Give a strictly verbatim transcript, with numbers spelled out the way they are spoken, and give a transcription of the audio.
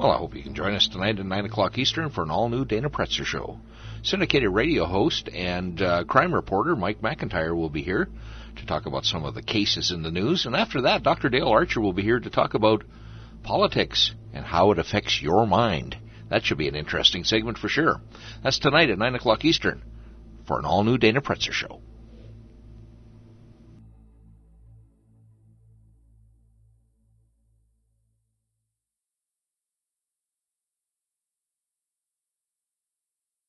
Well, I hope you can join us tonight at nine o'clock Eastern for an all-new Dana Pretzer Show. Syndicated radio host and uh, crime reporter Mike McIntyre will be here to talk about some of the cases in the news. And after that, Doctor Dale Archer will be here to talk about politics and how it affects your mind. That should be an interesting segment for sure. That's tonight at nine o'clock Eastern for an all-new Dana Pretzer Show.